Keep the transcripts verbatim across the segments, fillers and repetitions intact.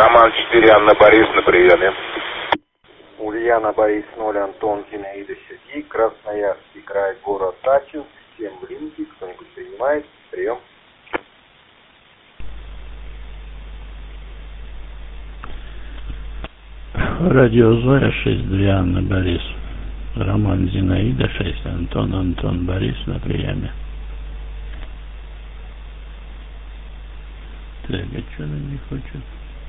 Роман четыре, Анна Борис на приеме. Ульяна Борис ноль, Антон Зинаида Сергей, Красноярский край, город Тачинск, всем в линке, кто-нибудь принимает, прием. Радио Зоя шесть два, Анна Борис. Роман Зинаида шесть, Антон Антон Борис на приеме. Так, а что она не хочет?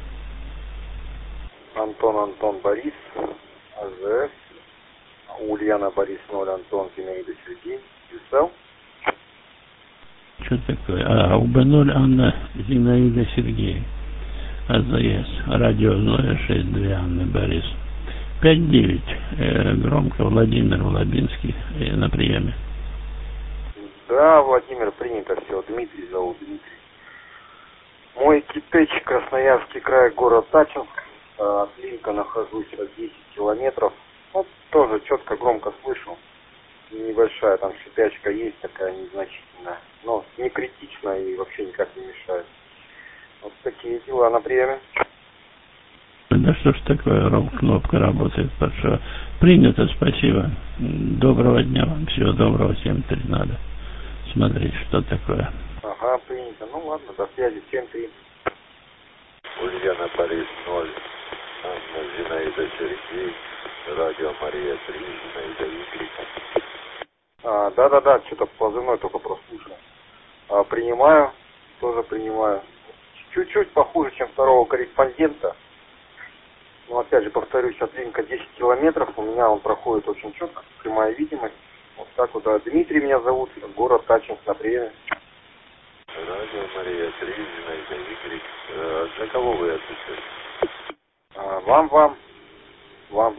Антон Антон Борис, АЗС, Ульяна Борис ноль, Антон Зинаида Сергей, Юсел. Что такое? А, УБ ноль, Анна Зинаида Сергей. АЗС, радио Зоя шесть два, Анна Борис. пять девять, э, громко, Владимир Лабинский э, на приеме. Да, Владимир, принято все. Дмитрий зовут, Дмитрий. Мой Китеч, Красноярский край, город Тачинск. От линка нахожусь от десять километров. Ну, тоже четко, громко слышу. Небольшая там шипячка есть, такая незначительная. Но не критичная и вообще никак не мешает. Вот такие дела на приеме. Да что ж такое, Ром, кнопка работает большая. Принято, спасибо. Доброго дня вам, всего доброго, семь три надо смотреть, что такое. Ага, принято. Ну ладно, до связи, семь три. Ульяна Борис ноль, Анна Зинаида Сергей, радио Мария три, Зинаида Игорь. А, да-да-да, что-то позывной только прослушал. А, принимаю, тоже принимаю. Чуть-чуть похуже, чем второго корреспондента. Но опять же, повторюсь, от линка десять километров. У меня он проходит очень четко, прямая видимость. Вот так вот, да. Дмитрий меня зовут, город Тачинск на приеме. Радио Мария три, Зинаида Игорь. А для кого вы отвечаете? А, вам, вам, вам.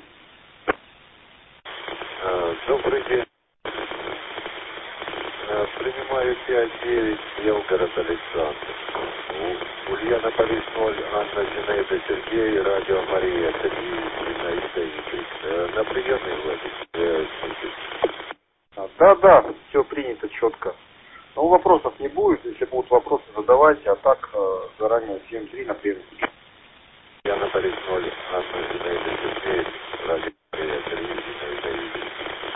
А, добрый день. А, принимаю пять девять, Белгород Александр. Ульяна Борис ноль, Анна Зинаида Сергей, радио Мария три, Зинаида Игорь. А, на приемной Владимир. А, да-да, все принято четко. Ну, вопросов не будет. Если будут вопросы, задавайте. А так, э, заранее семь три на приеме. Ульяна Борис ноль, Анна Зинаида Сергей, радио Мария три, Зинаида Игорь.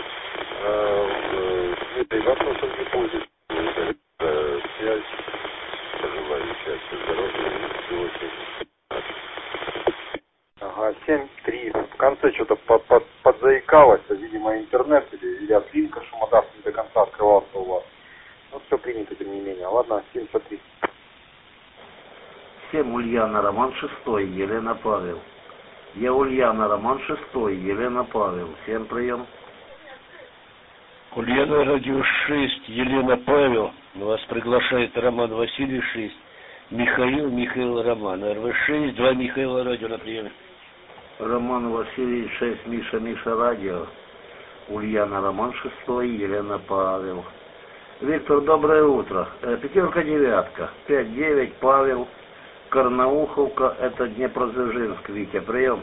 А, Дмитрий, вопросов не будет. А, связь. Пожелаю счастья, здоровья и всего семь. Ага, семь три. В конце что-то под, под, подзаикалось. Видимо, интернет или, или от линка шумодав не до конца открывался у вас. Ну, все принято, тем не менее. Ладно, семьдесят три. Всем Ульяна, Роман шестой, Елена Павел. Я Ульяна, Роман шестой, Елена Павел. Всем прием. Ульяна, радио шесть, Елена Павел. Вас приглашает Роман Василий шесть. Михаил, Михаил Роман. эр вэ шесть, два Михаила, радио на приеме. Роман Василий шесть, Миша, Миша, радио. Ульяна, Роман шестой, Елена Павел. Виктор, доброе утро. Пятерка, девятка. пять девять, Павел. Карнауховка, это Днепродзержинск. Витя, прием.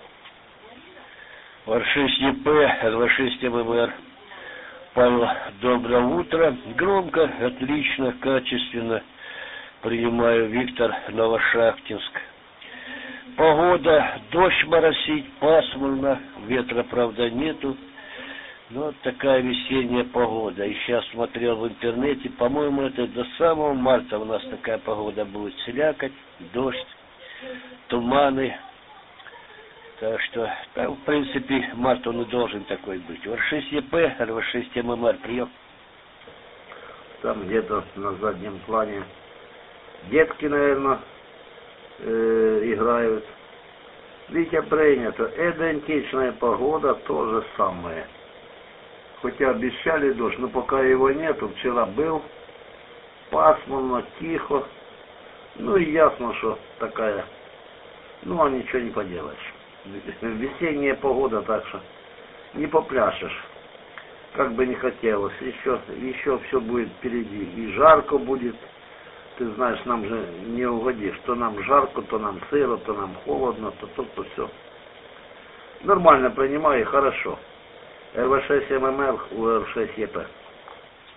эр шесть е пэ, эр вэ шесть эм эм эр. Павел, доброе утро. Громко, отлично, качественно. Принимаю, Виктор, Новошахтинск. Погода, дождь моросить, пасмурно, ветра, правда, нету. Но вот такая весенняя погода. И сейчас смотрел в интернете, по-моему, это до самого марта у нас такая погода будет. Слякоть, дождь, туманы. Так что, там, в принципе, март он и должен такой быть. эр шесть е пэ, эр вэ шесть эм эм эр, прием. Там где-то на заднем плане детки, наверное, э, играют. Витя, принято. Идентичная погода, то же самое. Хотя обещали дождь, но пока его нету. Вчера был пасмурно, тихо. Ну и ясно, что такая. Ну, а ничего не поделаешь. Весенняя погода, так что не попляшешь. Как бы не хотелось. Еще, еще все будет впереди. И жарко будет. Ты знаешь, нам же не угодишь. То нам жарко, то нам сыро, то нам холодно, то то, то все. Нормально принимаю, хорошо. эр вэ шесть эм эм эр, у эр шесть е пэ.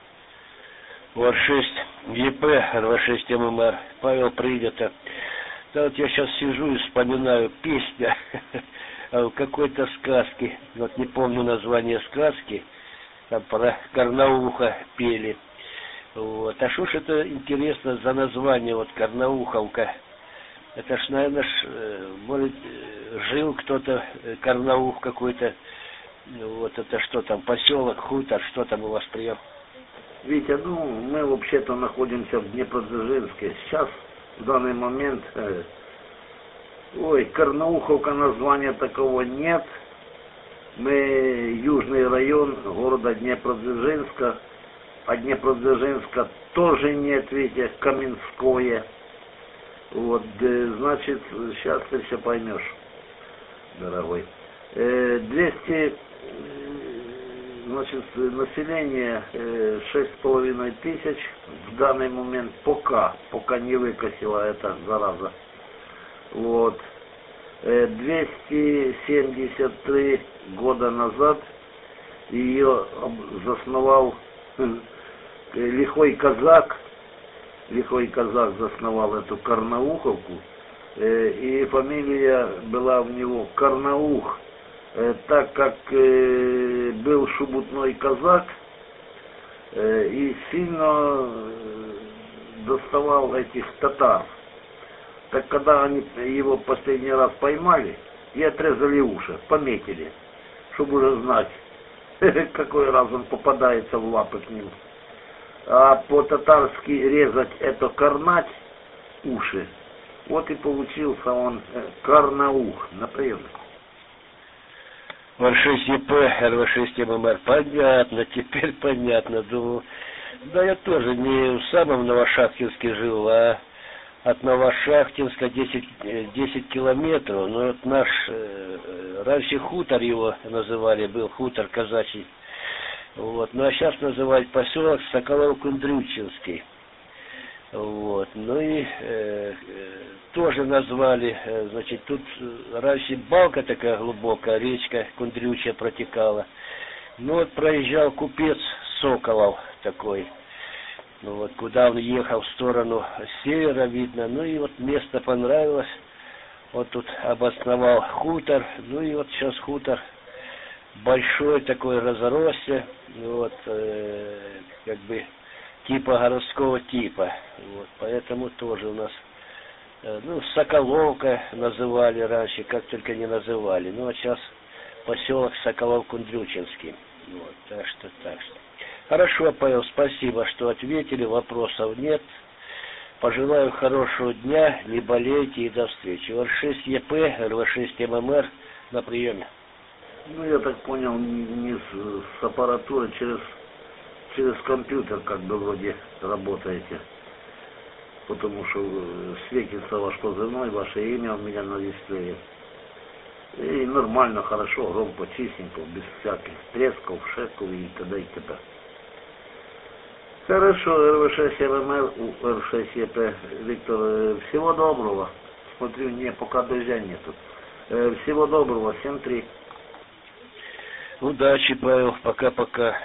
эр шесть е пэ, эр вэ шесть эм эм эр. Павел, принято. Да вот я сейчас сижу и вспоминаю песня какой-то сказки, вот не помню название сказки, там про Карнауха пели. Вот. А что ж это интересно за название, вот Карнауховка? Это ж, наверное, ж, может, жил кто-то, Карнаух какой-то, вот это что там, поселок, хутор, что там у вас прием? Витя, ну, мы вообще-то находимся в Днепродзержинске. Сейчас, в данный момент, э, ой, Карнауховка, названия такого нет. Мы южный район города Днепродзержинска, а Днепродзержинска тоже нет, видите, Каменское. Вот, э, значит, сейчас ты все поймешь, дорогой. Э, двести, значит, население э, шесть с половиной тысяч в данный момент, пока, пока не выкосила эта зараза. Вот. Э, двести семьдесят три года назад ее засновал э, лихой казак, лихой казак засновал эту Карнауховку, э, и фамилия была у него Карнаух, э, так как э, был шубутной казак э, и сильно доставал этих татар. Так когда они его последний раз поймали и отрезали уши, пометили, чтобы уже знать, какой раз он попадается в лапы к ним. А по-татарски резать это карнать уши. Вот и получился он э, Карнаух на приемник. эр шесть е пэ, эр вэ шесть эм эм эр, понятно, теперь понятно. Думаю, да я тоже не в самом Новошахтинске жил, а от Новошахтинска десять, десять километров. Но вот наш, э, раньше хутор его называли, был хутор казачий. Вот. Ну а сейчас называют поселок Соколов-Кундрючинский. Вот. Ну и э, э, тоже назвали, э, значит, тут раньше балка такая глубокая, речка Кундрючья протекала. Ну вот проезжал купец Соколов такой. Ну вот, куда он ехал в сторону севера, видно. Ну и вот место понравилось. Вот тут обосновал хутор. Ну и вот сейчас хутор большой такой, разросся, вот, э, как бы типа городского типа, вот, поэтому тоже у нас, э, ну, Соколовка называли раньше, как только не называли, ну, а сейчас поселок Соколов-Кундрючинский, вот, так что, так что. Хорошо, Павел, спасибо, что ответили, вопросов нет, пожелаю хорошего дня, не болейте и до встречи. эр шесть е пэ, эр вэ шесть эм эм эр на приеме. Ну, я так понял, не с, с аппаратуры, через, через компьютер как бы вроде работаете. Потому что светится ваш позывной, ваше имя у меня на дисплее. И нормально, хорошо, громко, чистенько, без всяких тресков, шеков и т.д. и т.п. Хорошо, эр вэ шесть эм эм эр, эр шесть е пэ. Виктор, всего доброго. Смотрю, не, пока дождя нету. Всего доброго, семь три. Удачи, Павел, пока-пока.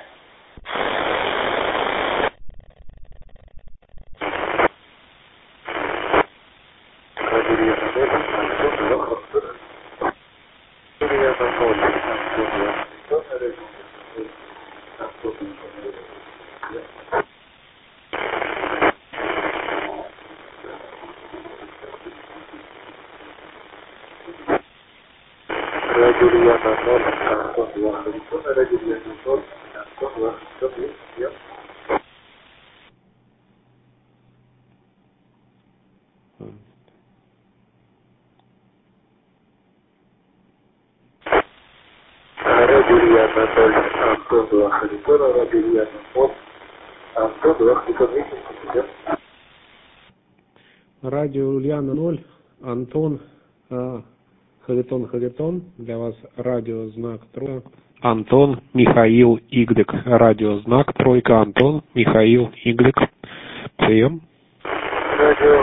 Радио Ульяна ноль, Антон, а, Харитон, Харитон, для вас радиознак тройка. Антон, Михаил, Игрек, радиознак тройка, Антон, Михаил, Игрек, прием. Радио,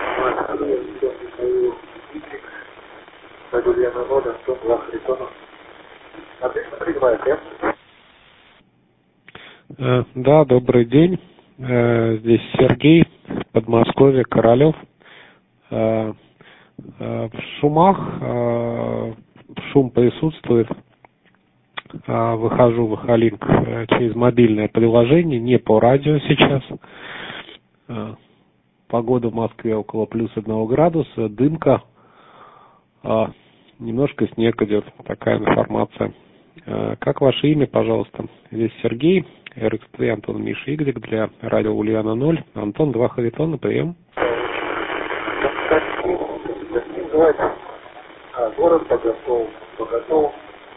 радио Ульяна ноль, Антон, два Харитона. Отлично принимает, нет? Э, да, добрый день. Э, здесь Сергей, Подмосковье, Королев. Э, В шумах, шум присутствует. Выхожу в Эхолинк через мобильное приложение, не по радио сейчас. Погода в Москве около плюс одного градуса, дымка, немножко снег идет, такая информация. Как ваше имя, пожалуйста? Здесь Сергей, эр икс три, Антон, Миша, Y, для радио Ульяна ноль, Антон, два Харитона, прием. Город Боготол, Боготол,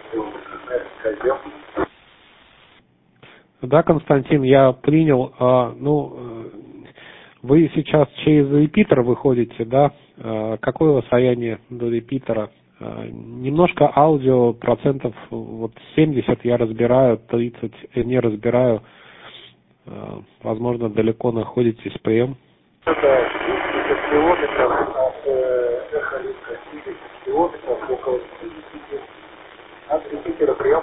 Да, Константин, я принял, а, ну, вы сейчас через репитер выходите, да? А, какое расстояние до репитера? А, немножко аудио, процентов вот семьдесят я разбираю, тридцать не разбираю. А, возможно, далеко находитесь, прием. Это семьдесят километров от Эхолинка, семьдесят километров, около семьдесят от репитера, прием.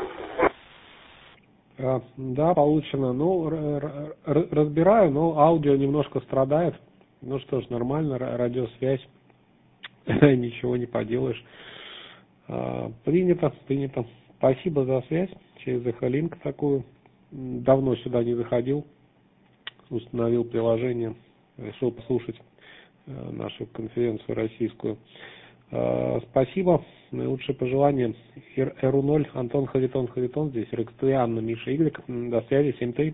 А, да, получено. Ну, разбираю, но аудио немножко страдает. Ну что ж, нормально, радиосвязь, ничего не поделаешь. А, принято, принято. Спасибо за связь через Эхолинк такую. Давно сюда не заходил, установил приложение, решил послушать нашу конференцию российскую. Спасибо. Наилучшие пожелания. эр ноль, Антон, Харитон, Харитон. Здесь эр икс три, Анна, Миша, Y. До связи, семь три.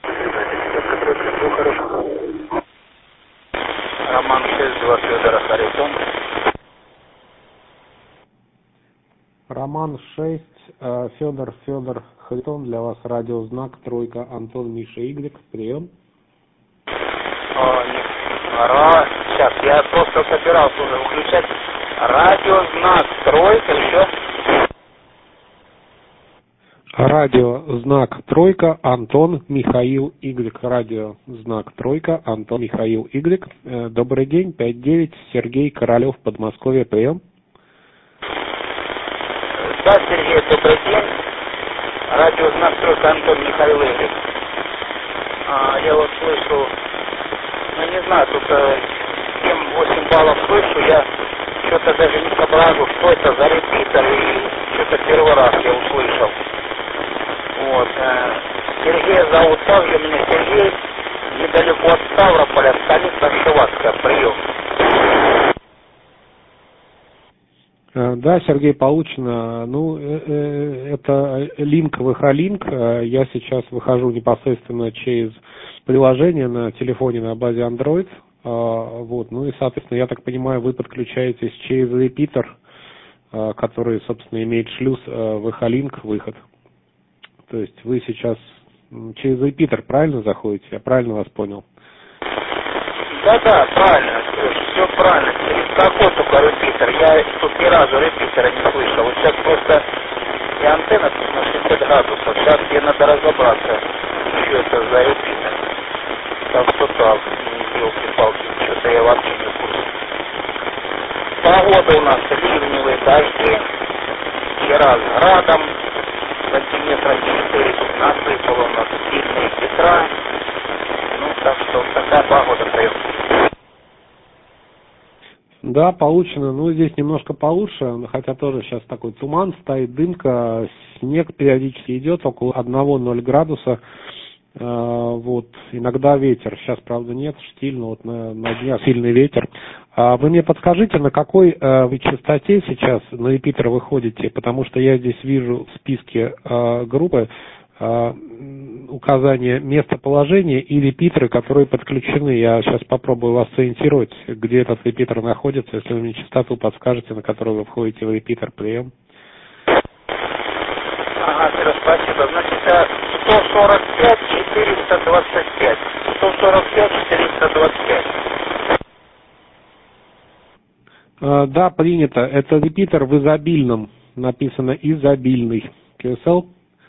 Роман шесть, два Федора, Харитон. Роман шесть, Федор, Федор, Харитон. Для вас радиознак, тройка, Антон, Миша, Y. Прием. О, не... Ра... Сейчас, я просто собирался уже выключать. Радиознак, тройка, еще. Радиознак тройка, Антон, Михаил, Y. Радиознак тройка, Антон, Михаил, Y. Добрый день, пять девять, Сергей Королев, Подмосковье, прием. Да, Сергей, добрый день. Радиознак тройка, Антон, Михаил, Y. А, я вот слышу, ну не знаю, тут семь-восемь баллов слышу, я что-то даже не соображу, что это за репитер, и что-то первый раз я услышал. Вот. Сергей зовут, также меня Сергей, недалеко от Ставрополя, станица Шиватская, прием. Да, Сергей, получено. Ну, это линк в Эхолинк. Я сейчас выхожу непосредственно через приложение на телефоне на базе Android. Вот. Ну и, соответственно, я так понимаю, вы подключаетесь через репитер, который, собственно, имеет шлюз в Эхолинк выход. То есть вы сейчас через репитер правильно заходите? Я правильно вас понял? Да-да, правильно, все правильно. Через какой только репитер? Я тут ни разу репитера не слышал. Вот сейчас просто и антенна тут на шестьдесят градусов. Сейчас мне надо разобраться, что это за репитер. Так что так, елки-палки, что-то я вообще не в курсе. Погода у нас ливневые дожди. Вчера с градом, сантиметра четыре тут насыпало, у нас сильные ветра. Ну, так что такая погода дает. Да, получено. Ну, здесь немножко получше, хотя тоже сейчас такой туман стоит, дымка, снег периодически идет, около одного-ноль градуса. А, вот, иногда ветер. Сейчас, правда, нет, штиль, но вот на, на днях сильный ветер. А вы мне подскажите, на какой а, вы частоте сейчас на репитер выходите? Потому что я здесь вижу в списке а, группы а, указание местоположения и репитеры, которые подключены. Я сейчас попробую вас сориентировать, где этот репитер находится, если вы мне частоту подскажете, на которую вы входите в репитер. Прием. Ага, Сереж, спасибо. Значит, сто сорок пять четыреста двадцать пять. сто сорок пять четыреста двадцать пять. А, да, принято. Это репитер в изобильном. Написано изобильный. кью эс эл.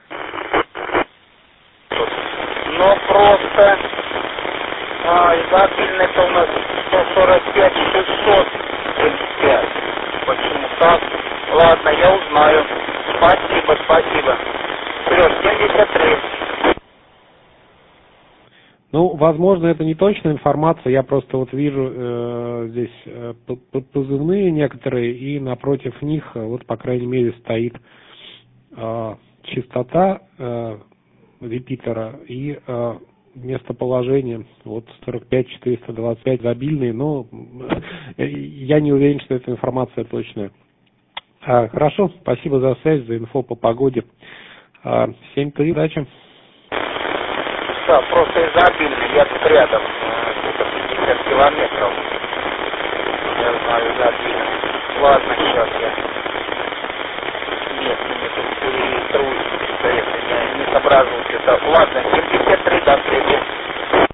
Но просто а, изобильный это у нас сто сорок пять шестьсот тридцать пять. Почему так? Ладно, я узнаю. Спасибо, спасибо. Сереж, семьдесят три. Ну, возможно, это не точная информация, я просто вот вижу э, здесь э, позывные некоторые, и напротив них, э, вот, по крайней мере, стоит э, частота э, репитера и э, местоположение, вот сорок пять четыреста двадцать пять забильные, но э, я не уверен, что эта информация точная. А, хорошо, спасибо за связь, за инфо по погоде. А, семь три, удачи. Да, просто изобильный, я тут рядом, где-то пятьдесят километров. Я знаю, изобильный. Ладно, сейчас я местными тут перетру, что если я не соображу что-то. Ладно, семьдесят три, до встречи.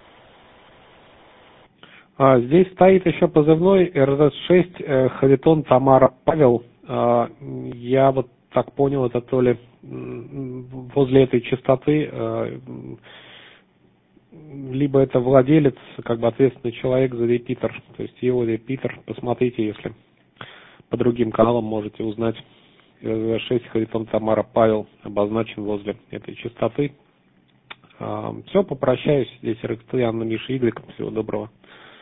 А, здесь стоит еще позывной эр эс шесть э, Харитон Тамара Павел. А, я вот так понял, это то ли возле этой частоты, э, либо это владелец, как бы ответственный человек за репитер, то есть его репитер. Посмотрите, если по другим каналам можете узнать. эр эс шесть Харитон Тамара Павел обозначен возле этой частоты. А, все, попрощаюсь. Здесь Рекстриан Миша Игорь. Всего доброго.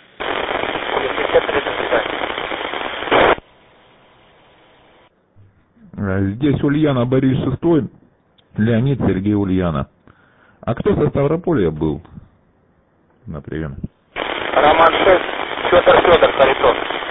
Здесь Ульяна Борис шестой, Леонид Сергей Ульяна. А кто со Ставрополья был на приеме? Роман шесть, Федор Федор Харитон.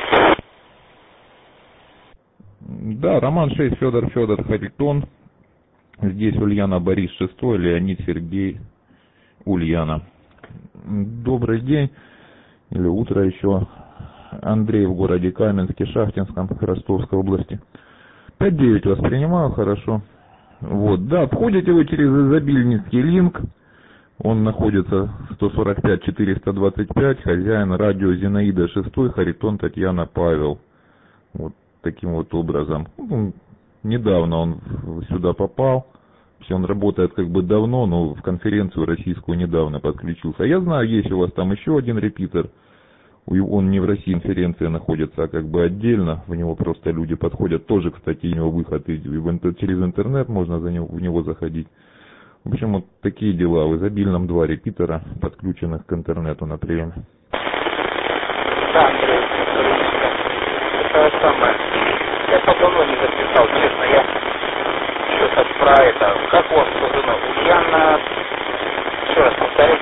Да, Роман шесть, Федор Федор Харитон. Здесь Ульяна Борис шестой, Леонид Сергей Ульяна. Добрый день, или утро еще. Андрей в городе Каменске, Шахтинском, Ростовской области. пять девять воспринимаю, хорошо. Вот, да, входите вы через изобильницкий линк. Он находится сто сорок пять четыреста двадцать пять, хозяин радио Зинаида шестой, Харитон Татьяна Павел. Вот таким вот образом. Ну, недавно он сюда попал. Он работает как бы давно, но в конференцию российскую недавно подключился. Я знаю, есть у вас там еще один репитер. Он не в России, конференция находится, а как бы отдельно. В него просто люди подходят. Тоже, кстати, у него выход через интернет, можно за него, в него заходить. В общем, вот такие дела. В изобильном два репитера, подключенных к интернету на приеме. Да, Андрей, это самое. Я по-давно не записал, честно, я что-то про это. Как у вас позывной? Ульяна... Еще раз повторите.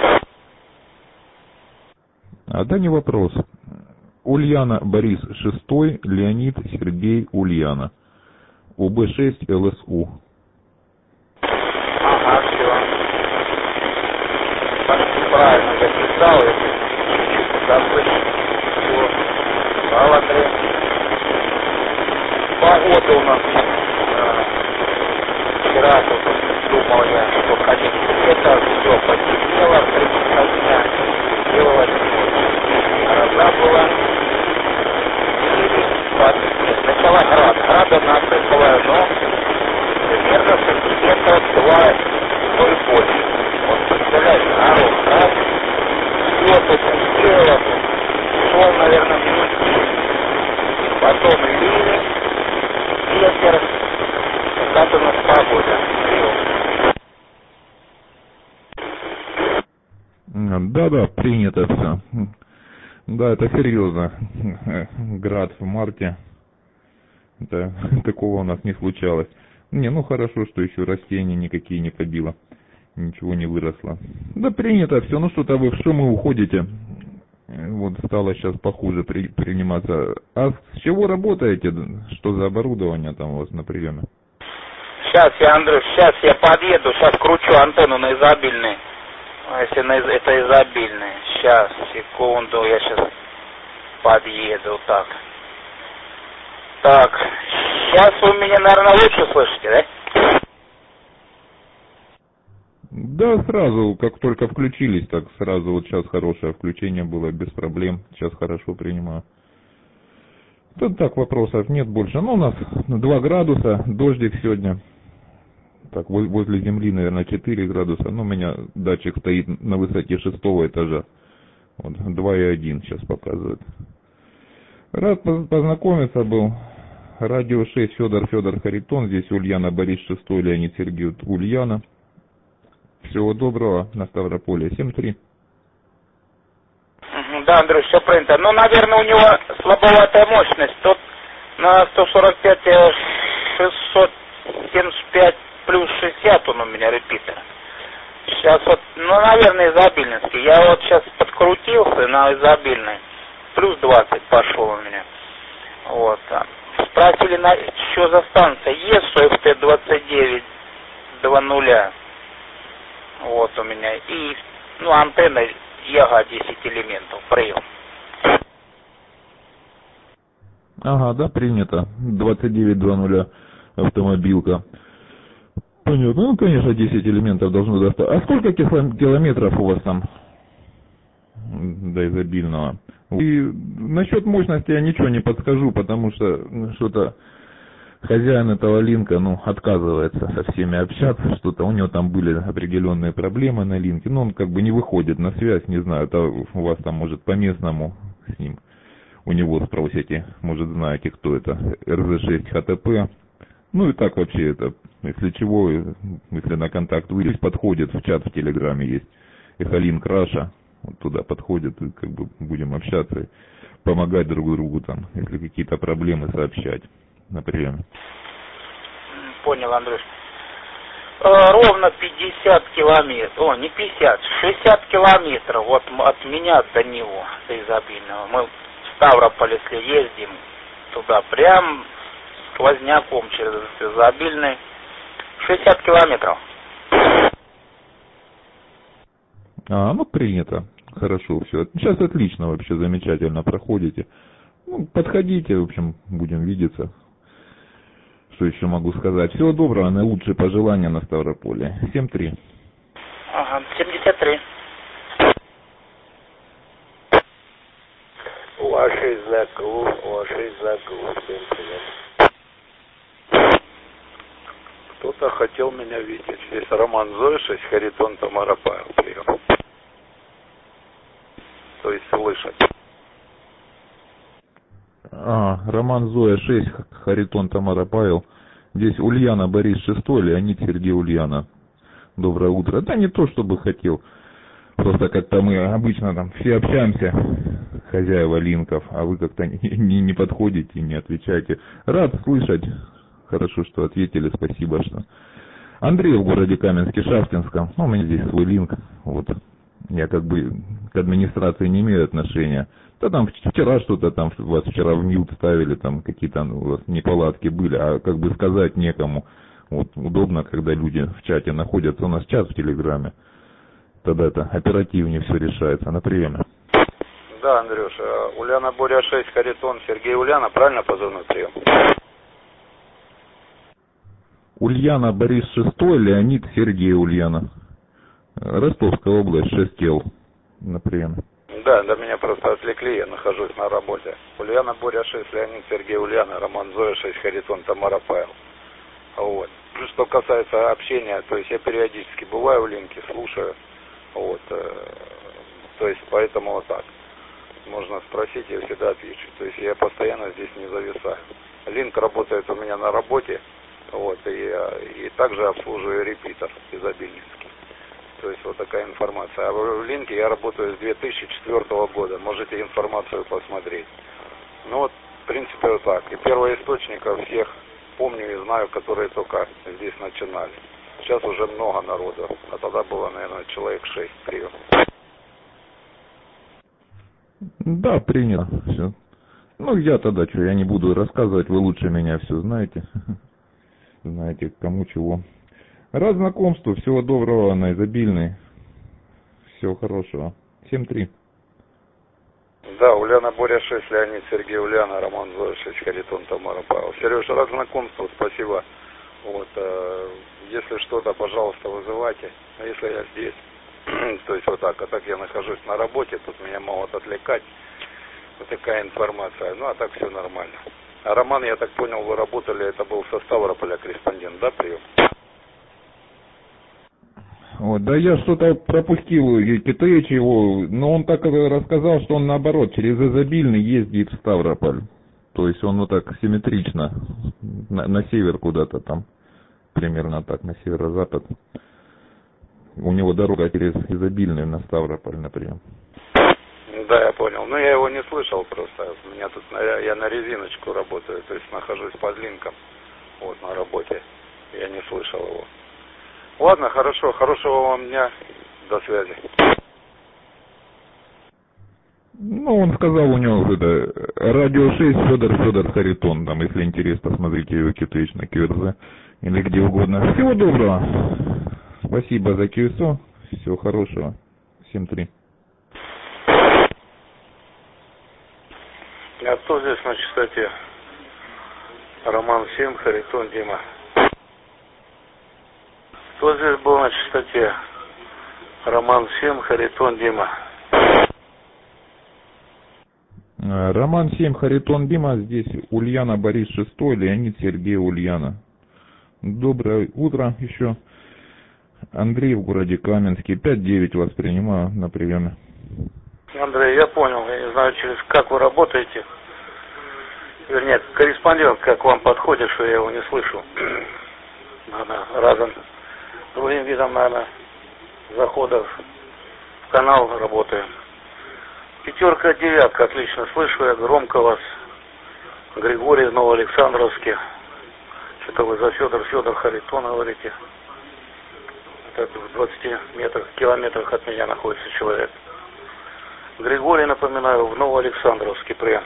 А да, не вопрос. Ульяна Борис шестой, Леонид Сергей Ульяна. О бэ шесть эл эс у. Ага, все. Правильно записал, чуть-чуть забыть. Все. Слава Андрею. Погода у нас. Вчера тут думал я, что конец лета, все потеплело, тридцать дня. Делалось гроза была. Нет, сначала град. Града насыпала, но примерно сантиметра два, но и больше. Вот представляете, народ, град. Все тут сделало, шел, наверное, минут десять. Потом ливень, ветер. Как у нас погода. Да-да, принято все. Да, это серьезно. Град в марте. Это, такого у нас не случалось. Не, ну хорошо, что еще растения никакие не побило. Ничего не выросло. Да принято все. Ну что-то вы в шумы уходите. Вот стало сейчас похуже при, приниматься. А с чего работаете? Что за оборудование там у вас на приеме? Сейчас я, Андрей, сейчас я подъеду, сейчас кручу антенну на изобильный. Если на, это изобильный. Сейчас, секунду, я сейчас подъеду, так. Так, сейчас вы меня, наверное, лучше слышите, да? Да, сразу, как только включились, так сразу вот сейчас хорошее включение было, без проблем. Сейчас хорошо принимаю. Тут так вопросов нет больше. Ну, у нас два градуса, дождик сегодня. Так, возле земли, наверное, четыре градуса. Ну, у меня датчик стоит на высоте шестого этажа. Вот, два и один сейчас показывает. Рад познакомиться был. Радио шесть, Федор Федор Харитон. Здесь Ульяна Борис шестой, Леонид Сергей Ульяна. Всего доброго на Ставрополье. семь три. Да, Андрюш, все принято. Ну, наверное, у него слабоватая мощность. Тут на сто сорок пять шестьсот семьдесят пять плюс шестьдесят он у меня репитер. Сейчас вот, ну, наверное, изобильнинский. Я вот сейчас подкрутился на изобильный. Плюс двадцать пошел у меня. Вот. Спросили, на, что за станция? ЕСУ эф тэ двадцать девять два нуля. Вот у меня. И, ну, антенна Яга десять элементов. Прием. Ага, да, принято. двадцать девять два нуля автомобилка. Понятно. Ну, конечно, десять элементов должно достать. А сколько километров у вас там до изобильного? И насчет мощности я ничего не подскажу, потому что что-то хозяин этого линка, ну, отказывается со всеми общаться, что-то у него там были определенные проблемы на линке, но он как бы не выходит на связь, не знаю, это у вас там, может, по местному с ним, у него спросите, может, знаете, кто это, эр зэ шесть ха тэ пэ, ну и так вообще это, если чего, если на контакт выйдешь, подходит, в чат в Телеграме есть, Эхолинк Раша, вот туда подходит, и как бы будем общаться, помогать друг другу там, если какие-то проблемы сообщать на приеме. Понял, Андрюш. Э, ровно пятьдесят километров, о, не пятьдесят, шестьдесят километров вот от меня до него, до изобильного. Мы в Ставрополь, если ездим туда, прям сквозняком через изобильный, шестьдесят километров. А, ну принято. Хорошо, все. Сейчас отлично вообще, замечательно проходите. Ну, подходите, в общем, будем видеться. Что еще могу сказать? Всего доброго, наилучшие пожелания на Ставрополе. семь три. Ага, семьдесят три. Ваши знакомы, ваши знакомы, всем привет. Кто-то хотел меня видеть. Здесь Роман Зоя шесть, Харитон Тамара Павел. Прием. То есть слышать. А, Роман Зоя шесть, Харитон Тамара Павел. Здесь Ульяна Борис шестой, Леонид Сергей Ульяна. Доброе утро. Да не то, чтобы хотел. Просто как-то мы обычно там все общаемся, хозяева линков, а вы как-то не, не, не подходите, не отвечаете. Рад слышать. Хорошо, что ответили, спасибо, что. Андрей в городе Каменске-Шахтинском. Ну, у меня здесь свой линк. Вот. Я как бы к администрации не имею отношения. Да там вчера что-то там, вас вчера в мьют ставили, там какие-то ну, у вас неполадки были, а как бы сказать некому. Вот удобно, когда люди в чате находятся. У нас чат в Телеграме. Тогда это оперативнее все решается. На приеме. Да, Андрюша. Ульяна Боря шесть, Харитон Сергей Ульяна. Правильно позывной прием? Ульяна Борис шестой, Леонид Сергей Ульяна. Ростовская область, шесть тел. На приеме. Да, да, меня просто отвлекли, я нахожусь на работе. Ульяна Боря шесть, Леонид Сергей Ульяна, Роман Зоя шесть, Харитон Тамара Павел. Вот. Что касается общения, то есть я периодически бываю в линке, слушаю. Вот. То есть поэтому вот так. Можно спросить, я всегда отвечу. То есть я постоянно здесь не зависаю. Линк работает у меня на работе. Вот, и, и также обслуживаю репитер изобильнинский. То есть вот такая информация. А в линке я работаю с две тысячи четвёртого года. Можете информацию посмотреть. Ну вот, в принципе, вот так. И первоисточников всех помню и знаю, которые только здесь начинали. Сейчас уже много народу. А тогда было, наверное, человек шесть прием. Да, принято. Все. Ну, я тогда что, я не буду рассказывать, вы лучше меня все знаете. Знаете, кому чего. Рад знакомству, всего доброго на изобильной. Всего хорошего. семь три. Да, Ульяна Боря шесть, Леонид Сергей Ульяна, Роман Зоя шесть, Харитон Тамара Павел. Сережа, рад знакомству, спасибо. Вот, э, если что-то, пожалуйста, вызывайте. А если я здесь, то есть вот так, а так я нахожусь на работе, тут меня могут отвлекать. Вот такая информация. Ну, а так все нормально. А Роман, я так понял, вы работали, это был со Ставрополя корреспондент, да, прием? Вот, да я что-то пропустил Китаевич его, но он так рассказал, что он наоборот через изобильный ездит в Ставрополь. То есть он вот так симметрично на, на север куда-то там, примерно так, на северо-запад. У него дорога через изобильную на Ставрополь, например. Да, я понял. Но я его не слышал просто. У меня тут, на, я на резиночку работаю, то есть нахожусь под линком. Вот, на работе. Я не слышал его. Ладно, хорошо. Хорошего вам дня. До связи. Ну, он сказал, у него это радио шесть, Федор, Федор Харитон. Там, если интересно, посмотрите его КТХ на КРЗ или где угодно. Всего доброго. Спасибо за КСО. Всего хорошего. семь три. А кто здесь на частоте? Роман семь, Харитон Дима. Кто здесь был на частоте? Роман семь, Харитон Дима. Роман семь, Харитон Дима. Здесь Ульяна Борис шестой, Леонид Сергей Ульяна. Доброе утро еще. Андрей в городе Каменске. пять девять вас принимаю на приеме. Андрей, я понял. Я не знаю, через как вы работаете. Вернее, корреспондент как к вам подходит, что я его не слышу. Наверное, разом. Другим видом, наверное, заходов в канал работаю. Пятерка, девятка, отлично слышу. Я громко вас. Григорий, Новоалександровский. Что-то вы за Федор, Федор Харитон говорите. Это в двадцати метрах, километрах от меня находится человек. Григорий, напоминаю, в Новоалександровске прием.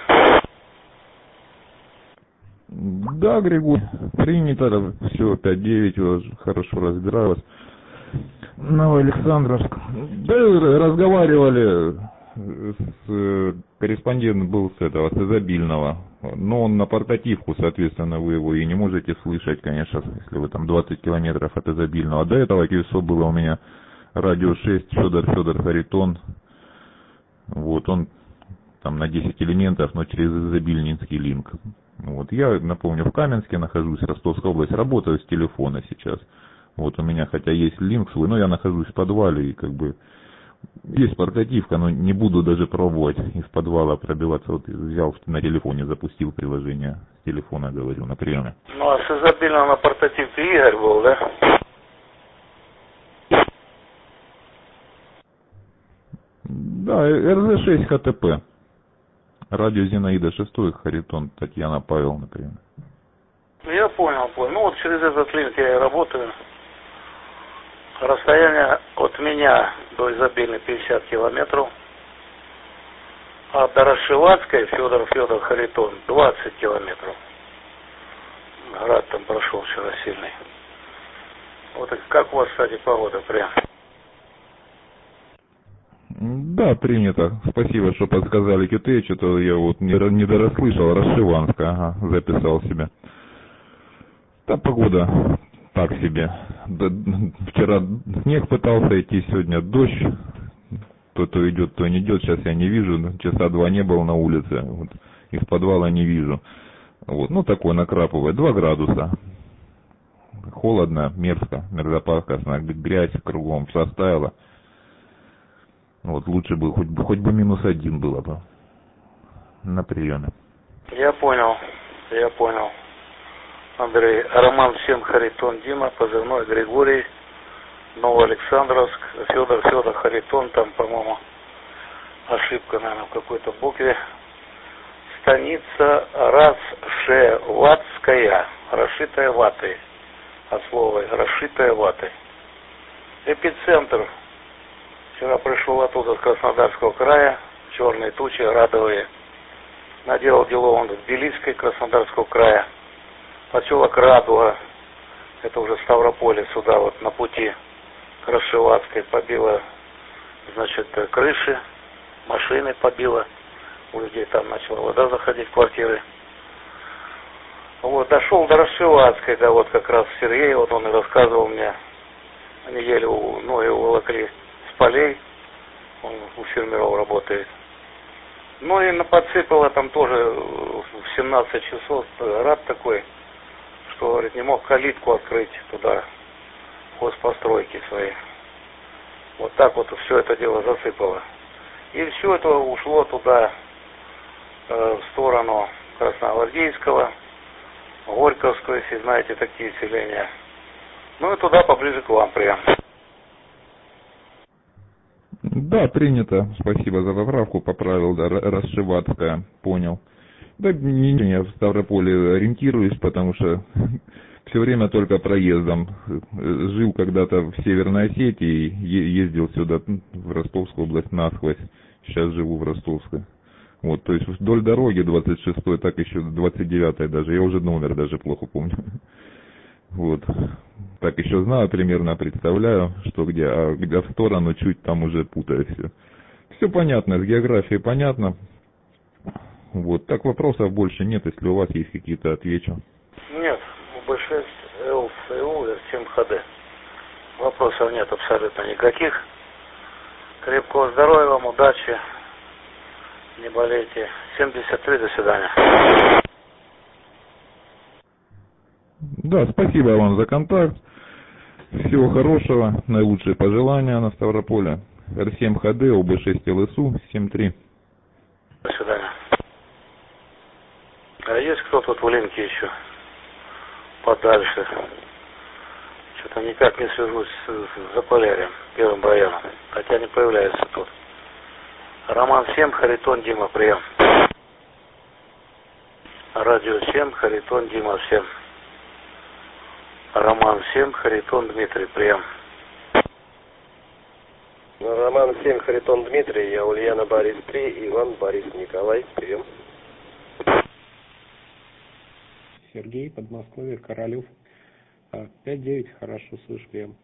Да, Григорий, принято, все, пять девять, хорошо разбираю вас. Новоалександровск. Да, разговаривали с корреспондентом был с этого, с изобильного. Но он на портативку, соответственно, вы его и не можете слышать, конечно, если вы там двадцать километров от изобильного. А до этого КСО было у меня радио шесть, Федор, Федор Харитон. Вот, он там на десять элементов, но через изобильнинский линк. Вот, я, напомню, в Каменске нахожусь, Ростовская область, работаю с телефона сейчас. Вот, у меня хотя есть линк свой, но я нахожусь в подвале, и как бы есть портативка, но не буду даже пробовать из подвала пробиваться. Вот взял на телефоне, запустил приложение с телефона, говорю, на приеме. Ну, а с изобильного на портативке Игорь был, да? Да, эр зэ шесть ха тэ пэ. Радио Зинаида шестой, Харитон, Татьяна, Павел, например. Я понял, понял. Ну вот через этот линк я и работаю. Расстояние от меня до изобильной пятьдесят километров. А до Расшиватской Федор, Федор Харитон двадцать километров. Град там прошел вчера сильный. Вот и как у вас, кстати, погода прям? Да, принято. Спасибо, что подсказали КТ, что-то я вот не, не дорасслышал. Расшиванска, ага, записал себе. Да, погода так себе. Да, вчера снег пытался идти, сегодня дождь. То то идет, то не идет. Сейчас я не вижу. Часа два не был на улице. Вот, из подвала не вижу. Вот, ну такое накрапывает. Два градуса. Холодно, мерзко, мерзопакостно, грязь кругом, все растаяло. Вот лучше бы хоть бы хоть бы минус один было бы на приеме. Я понял, я понял. Андрей, Роман семь, Харитон Дима, позывной Григорий, Новоалександровск, Федор, Федор Харитон, там, по-моему, ошибка, наверное, в какой-то букве. Станица Расшеватская, расшитая ватой, от слова расшитая ватой. Эпицентр. Вчера пришел оттуда, с Краснодарского края, черные тучи, радовые. Наделал дело он в Тбилисской, Краснодарского края. Поселок Радуга, это уже Ставрополе, сюда вот на пути к Расшиватской, побило, значит, крыши, машины побило. У людей там начала вода заходить в квартиры. Вот, дошел до Расшиватской, да, вот как раз Сергей, вот он и рассказывал мне, они еле, ну, его волокли с полей, он у фермеров работает. Ну и подсыпало там тоже в семнадцать часов град такой, что, говорит, не мог калитку открыть туда, хозпостройки свои. Вот так вот все это дело засыпало. И все это ушло туда, э, в сторону Красногвардейского, Горьковского, если знаете такие селения. Ну и туда поближе к вам прям. Да, принято. Спасибо за поправку. Поправил, да, Расшиватская. Понял. Да, не, не, я в Ставрополе ориентируюсь, потому что все время только проездом. Жил когда-то в Северной Осетии, ездил сюда, в Ростовскую область насквозь. Сейчас живу в Ростовской. Вот, то есть вдоль дороги двадцать шестой, так еще двадцать девятой даже. Я уже номер даже плохо помню. Вот. Так еще знаю, примерно представляю, что где, а где в сторону чуть там уже путаю все. Все понятно, с географией понятно. Вот, так вопросов больше нет, если у вас есть какие-то, отвечу. Нет, бэ шесть эл си ю эр семь ха дэ. Вопросов нет абсолютно никаких. Крепкого здоровья вам, удачи, не болейте. семьдесят три, до свидания. Да, спасибо вам за контакт. Всего хорошего, наилучшие пожелания на Ставрополе. эр семь ха дэ, о бэ шесть эл эс у, семь три. До свидания. А есть кто тут в линке еще? Подальше. Что-то никак не свяжусь с, с Заполярьем, Первым районом. Хотя не появляется тут. Роман семь, Харитон, Дима, прием. Радио семь, Харитон, Дима, всем. Роман семь, Харитон, Дмитрий, прием. Роман семь, Харитон, Дмитрий, я Ульяна, Борис три, Иван, Борис, Николай, прием. Сергей, Подмосковье, Королев. пять девять, хорошо, слышу, прием.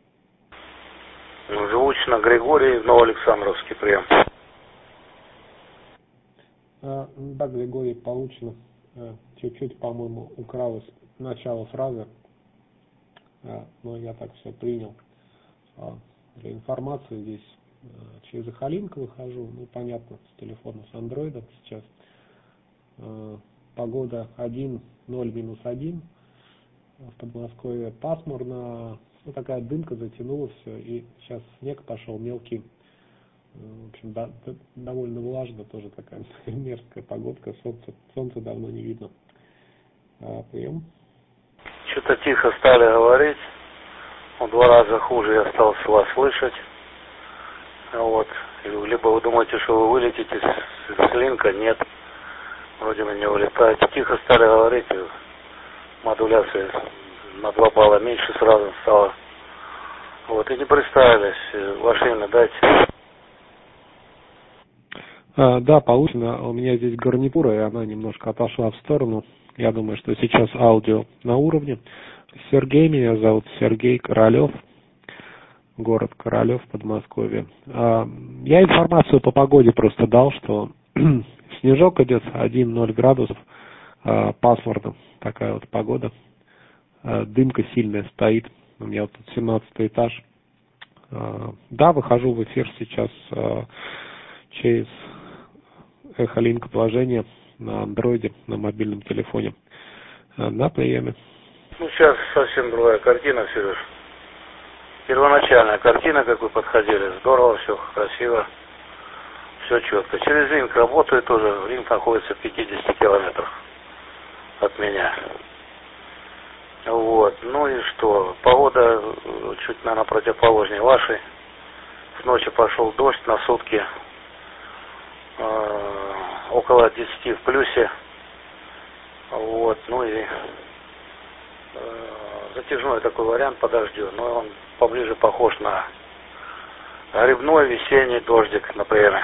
Звучно, Григорий, Новоалександровский, прием. А, да, Григорий, получено. А, чуть-чуть, по-моему, укралось начало фразы, а, но я так все принял. А, для информации здесь а, через Эхолинк выхожу, ну, понятно, с телефона, с андроида сейчас. А, погода один ноль минус один. В Подмосковье пасмурно, ну, такая дымка затянула все, и сейчас снег пошел мелкий. В общем, да, да, довольно влажно, тоже такая мерзкая погодка, солнце, солнца давно не видно. А, прием. Что-то тихо стали говорить, в два раза хуже я стал с вас слышать. Вот. Либо вы думаете, что вы вылетите с, с линка, нет, вроде бы не улетаете. Тихо стали говорить, модуляция на два балла меньше сразу стала. Вот, и не представились, ваше имя дайте. А, да, получено. У меня здесь гарнитура, и она немножко отошла в сторону. Я думаю, что сейчас аудио на уровне. Сергей меня зовут, Сергей Королев, город Королев, Подмосковье. А, я информацию по погоде просто дал, что снежок идет один ноль градусов, а, пасмурно, такая вот погода. А, дымка сильная стоит, у меня вот тут семнадцатый этаж. А, да, выхожу в эфир сейчас а, через Эхолинк положение на андроиде, на мобильном телефоне. А, на приеме. Ну, сейчас совсем другая картина, Сереж. Первоначальная картина, как вы подходили, здорово, все красиво, все четко. Через линк работаю тоже, линк находится в пятидесяти километрах от меня. Вот, ну и что, погода чуть, наверное, противоположнее вашей. С ночи пошел дождь на сутки, э, около десяти в плюсе. Вот, ну и э, затяжной такой вариант по дождю, но он поближе похож на грибной весенний дождик, например.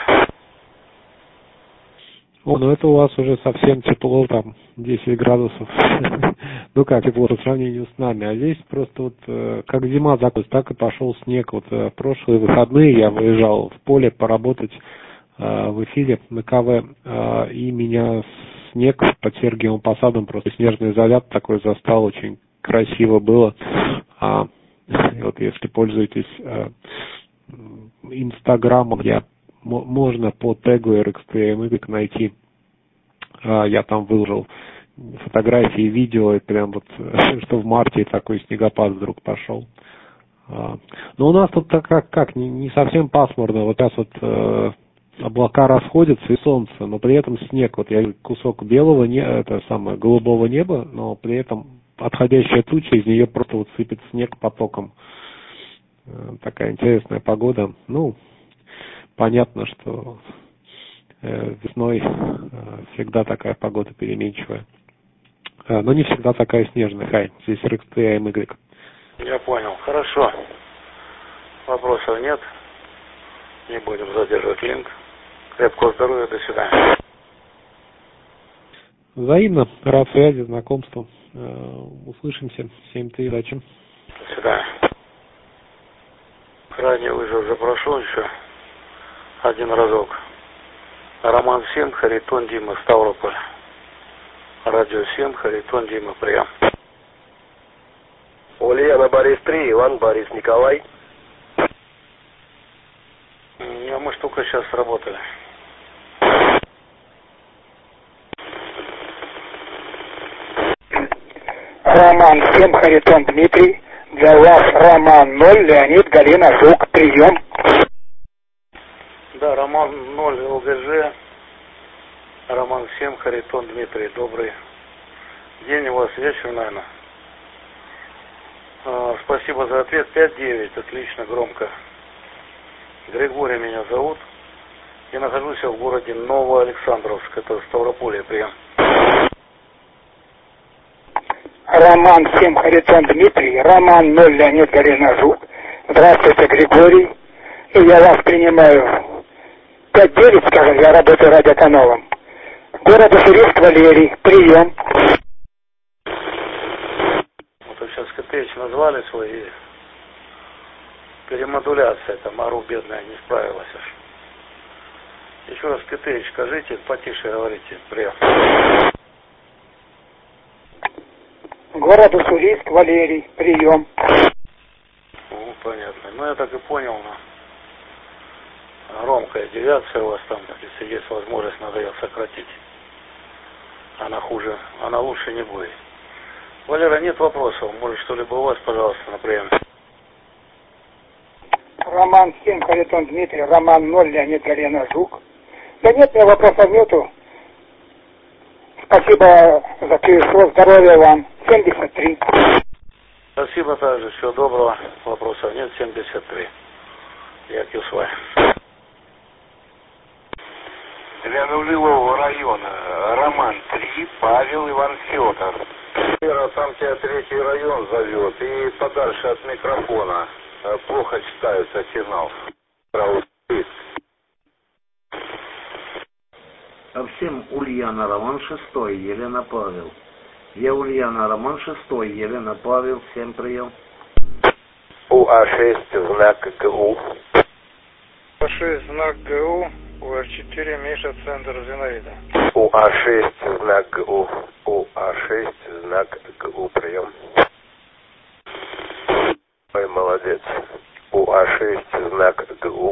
О, ну это у вас уже совсем тепло, там десять градусов. Ну как тепло по сравнению с нами. А здесь просто вот э, как зима закончилась, так и пошел снег. Вот э, прошлые выходные я выезжал в поле поработать э, в эфире на КВ, э, и меня снег под Сергиевым Посадом, просто снежный заряд такой застал, очень красиво было. А вот если пользуетесь э, Инстаграмом, я можно по тегу эр икс ти эм икс найти. А, я там выложил фотографии, видео, и прям вот, что в марте такой снегопад вдруг пошел. А, но у нас тут так как, как не, не совсем пасмурно. Вот сейчас вот э, облака расходятся и солнце, но при этом снег. Вот я кусок белого, не, это самое, голубого неба, но при этом отходящая туча, из нее просто вот сыпет снег потоком. Э, такая интересная погода. Ну, понятно, что э, весной э, всегда такая погода переменчивая. Э, но не всегда такая снежная. Хай, здесь эр икс ти эй эм игрек. Я понял. Хорошо. Вопросов нет. Не будем задерживать линк. Крепкого здоровья. До свидания. Взаимно. Рад связи, знакомству. Э, услышимся. Всем три удачи. До свидания. Крайний вызов запрошу еще один разок. Роман семь, Харитон Дима, Ставрополь. Радио семь, Харитон Дима, прием. Ульяна Борис три, Иван Борис Николай. А мы ж только сейчас работали. Роман семь, Харитон Дмитрий. Для вас Роман ноль, Леонид, Галина, Жук, прием. Да, Роман ноль, эл гэ жэ. Роман семь, Харитон Дмитрий. Добрый день у вас, вечер, наверное. А, спасибо за ответ. пять девять, отлично, громко. Григорий меня зовут. Я нахожусь в городе Новоалександровск, это Ставрополье, прием. Роман семь, Харитон Дмитрий, Роман ноль, Леонид, Галина, Жук. Здравствуйте, Григорий. И я вас принимаю. пять девять, скажем, я работаю радиоканалом. Город Уссурийск, Валерий, прием. Вот вы сейчас КТЧ назвали свои. Перемодуляция, там Ару бедная не справилась аж. Еще раз КТЧ скажите, потише говорите, прием. Город Уссурийск, Валерий, прием. Ну, понятно. Ну, я так и понял, но громкая девиация у вас там, если есть возможность, надо ее сократить. Она хуже, она лучше не будет. Валера, нет вопросов. Может, что-либо у вас, пожалуйста, на приеме. Роман семь, Харитон Дмитрий, Роман ноль, Леонид, Галина, Жук. Да нет, мне вопросов нету. Спасибо за телефон, здоровья вам. семьдесят три. Спасибо также, всего доброго. Вопросов нет, семьдесят три. Я с вами. Для нулевого района Роман три, Павел Иван Федор. Там тебя третий район зовет и подальше от микрофона. Плохо читается сигнал. А всем Ульяна Роман шестой, Елена Павел. Я Ульяна Роман шестой, Елена Павел, всем прием. У А шесть, знак гэ у. У А шесть, знак гэ у. У А четыре, Миша, центр Зинаида. У А шесть, знак гэ у. У А шесть, знак гэ у, прием. Ой, молодец. У А шесть, знак гэ у.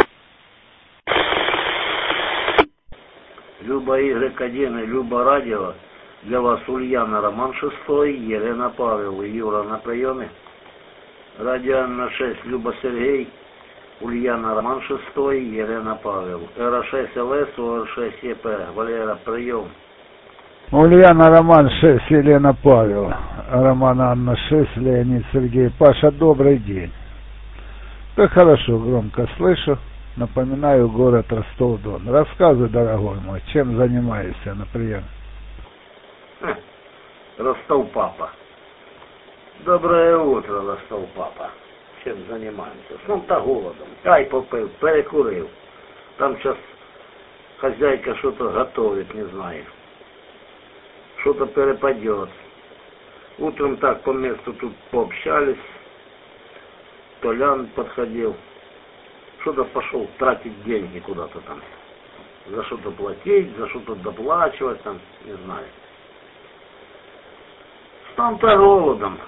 Люба Игрек один и Люба Радио. Для вас Ульяна Роман шестой, Елена Павел и Юра на приеме. Радио Анна шесть, Люба Сергей, Ульяна Роман шестой, Елена Павел. Эр шесть эл эс, О Эр шесть е пэ, Валера, прием. Ульяна Роман шесть, Елена Павел. Роман Анна шесть, Леонид Сергей. Паша, добрый день. Да хорошо, громко слышу. Напоминаю, город Ростов-Дон. Рассказывай, дорогой мой, чем занимаешься на приеме? Ростов папа. Доброе утро, Ростов папа. Чем занимаемся? Сам-то голодом. Ай, попил, перекурил. Там сейчас хозяйка что-то готовит, не знаю. Что-то перепадет. Утром так по месту тут пообщались. Толян подходил. Что-то пошел тратить деньги куда-то там. За что-то платить, за что-то доплачивать там, не знаю. Сам-то голодом.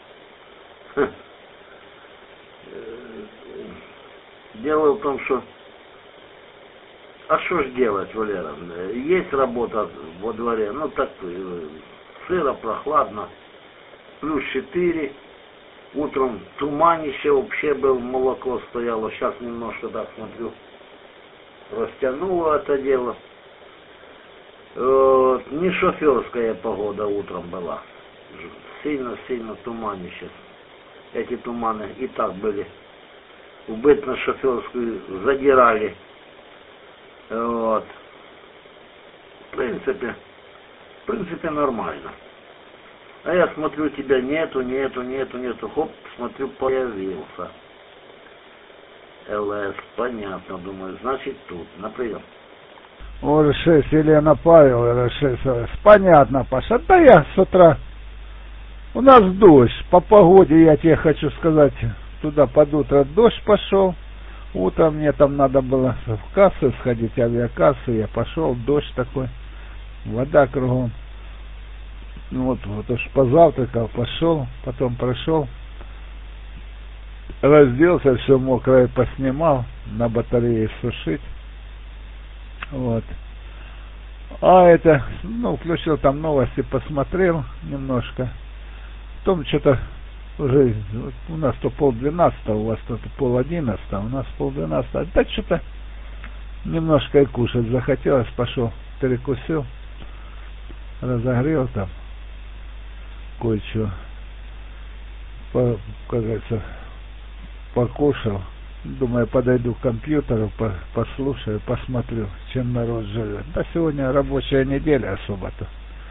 Дело в том, что... А что ж делать, Валера? Есть работа во дворе, ну так, сыро, прохладно. Плюс четыре. Утром туманище вообще был, молоко стояло. Сейчас немножко так смотрю. Растянуло это дело. Вот. Не шоферская погода утром была. Сильно-сильно туманище. Эти туманы и так были. Убытно шоферскую задирали Вот. В принципе, в принципе нормально. А я смотрю, тебя нету, нету, нету, нету. Хоп, смотрю, появился. ЛС, понятно, думаю, значит тут, на прием. эр шесть Елена Павел, эр шесть ЛС. Понятно, Паша. Да я с утра. У нас дождь. По погоде, я тебе хочу сказать, туда под утро дождь пошел. Утром мне там надо было в кассу сходить, авиакассу. Я пошел, дождь такой. Вода кругом. Ну вот, вот уж позавтракал, пошел, потом прошел. Разделся, все мокрое поснимал, на батарее сушить. Вот. А это, ну, включил там новости, посмотрел немножко. Потом что-то уже, у нас то полдвенадцатого, у вас то пол одиннадцатого, у нас полдвенадцатого. Да что-то немножко и кушать захотелось, пошел, перекусил, разогрел там кое-что, по, как говорится, покушал. Думаю, подойду к компьютеру, по, послушаю, посмотрю, чем народ живет. Да сегодня рабочая неделя особо-то.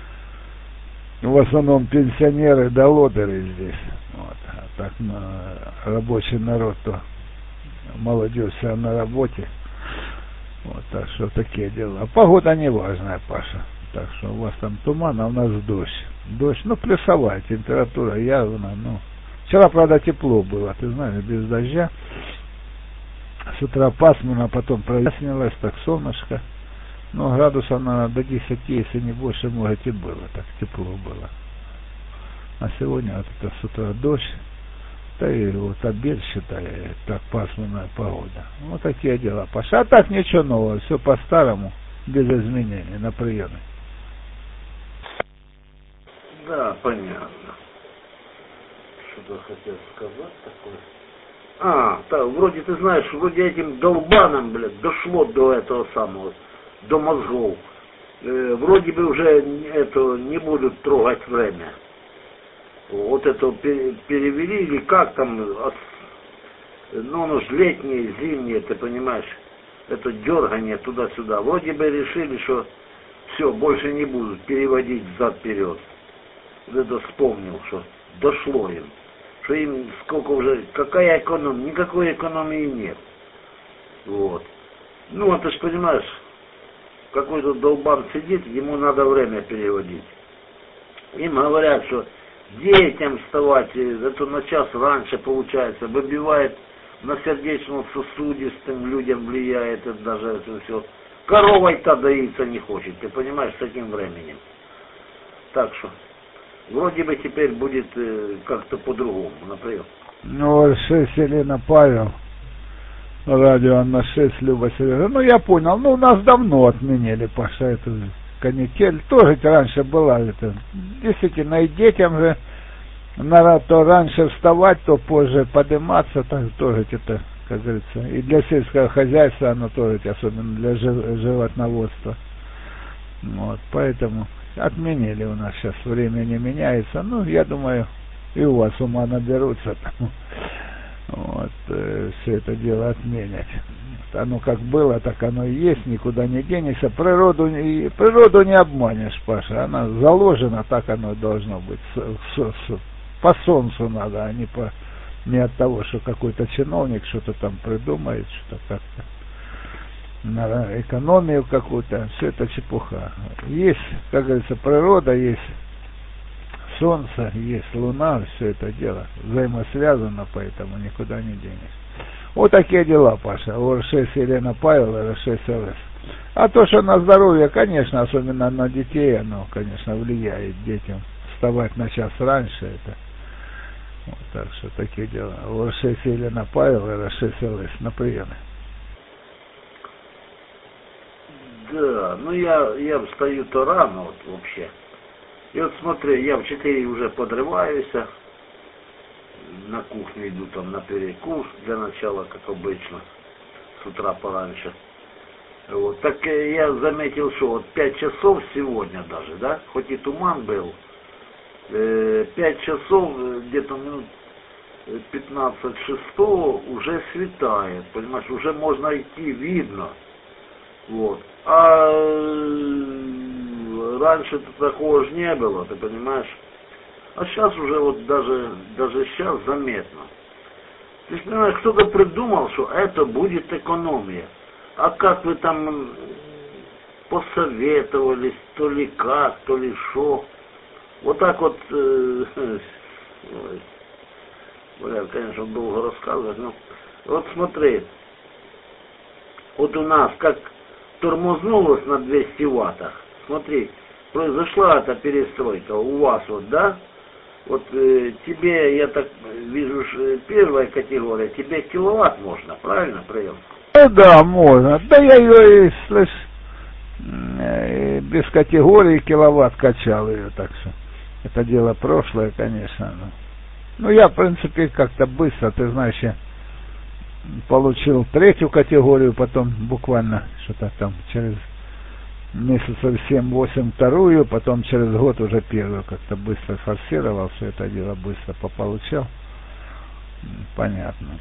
В основном пенсионеры да лодыри здесь. Вот. А так на рабочий народ-то, молодежь вся на работе. Вот, так что такие дела. А погода не важная, Паша. Так что у вас там туман, а у нас дождь. Дождь, ну плюсовая температура явно, ну. Вчера, правда, тепло было, ты знаешь, без дождя. С утра пасмурно, потом прояснилось, так солнышко. Ну, градусов, наверное, до десяти, если не больше, может, и было. Так тепло было. А сегодня вот это с утра дождь. Да и вот обед, считай, так пасмурная погода. Вот такие дела, Паша. А так ничего нового, все по-старому, без изменений, на приеме. Да, понятно. Что-то хотел сказать такое. А, да, вроде ты знаешь, вроде этим долбаном, блядь, дошло до этого самого, до мозгов. Э, вроде бы уже это не будут трогать время. Вот это перевели или как там, от, ну, оно ж летнее, зимнее, ты понимаешь, это дергание туда-сюда. Вроде бы решили, что все, больше не будут переводить взад-вперед. Вот это вспомнил, что дошло им. Что им сколько уже, какая экономия, никакой экономии нет. Вот. Ну, а ты ж понимаешь, какой-то долбан сидит, ему надо время переводить. Им говорят, что детям вставать, это на час раньше получается, выбивает на сердечно-сосудистым людям влияет, это даже это все. Коровой-то доиться не хочет, ты понимаешь, с таким временем. Так что. Вроде бы теперь будет э, как-то по-другому, например. Ну, эр шесть Елена Павел, радио Анна шесть, Люба Сережа. Ну, я понял, ну, у нас давно отменили, Паша, эту канитель. Тоже раньше была это. Действительно, и детям же надо то раньше вставать, то позже подниматься, так тоже это, как говорится. И для сельского хозяйства оно тоже, особенно для животноводства. Вот, поэтому... Отменили у нас сейчас, время не меняется. Ну, я думаю, и у вас ума наберутся. Вот, э, все это дело отменять. Оно как было, так оно и есть, никуда не денешься. Природу, и, природу не обманешь, Паша. Она заложена, так оно должно быть. С, с, с, по солнцу надо, а не, по, не от того, что какой-то чиновник что-то там придумает, что-то как-то. На экономию какую-то, все это чепуха. Есть, как говорится, природа, есть солнце, есть луна, все это дело взаимосвязано, поэтому никуда не денешь. Вот такие дела, Паша. эр шесть Елена Павел, эр шесть ЛС. А то, что на здоровье, конечно, особенно на детей, оно, конечно, влияет детям. Вставать на час раньше, это. Вот, так что такие дела. эр шесть Елена Павел, эр шесть ЛС на приеме. Да, ну я, я встаю-то рано вот вообще. И вот смотри, я в четыре уже подрываюсь, на кухню иду там на перекус для начала, как обычно, с утра пораньше. Вот, так я заметил, что вот пять часов сегодня даже, да, хоть и туман был, э, пять часов, где-то минут пятнадцать шестого уже светает, понимаешь, уже можно идти, видно. Вот. А раньше-то такого же не было, ты понимаешь? А сейчас уже вот даже, даже сейчас заметно. Ты понимаешь, кто-то придумал, что это будет экономия. А как вы там посоветовались, то ли как, то ли шо. Вот так вот, э, ой, бля, конечно, долго рассказывать, но вот смотри, вот у нас как тормознулось на двести ваттах, смотри, произошла эта перестройка у вас вот, да? Вот э, тебе, я так вижу, первая категория, тебе киловатт можно, правильно, прием? Да, можно. Да я ее, слышь, без категории киловатт качал ее, так что это дело прошлое, конечно. Но, ну, я, в принципе, как-то быстро, ты знаешь, я получил третью категорию, потом буквально что-то там через месяцев семь-восемь вторую, потом через год уже первую, как-то быстро форсировал, все это дело быстро пополучал. Понятно.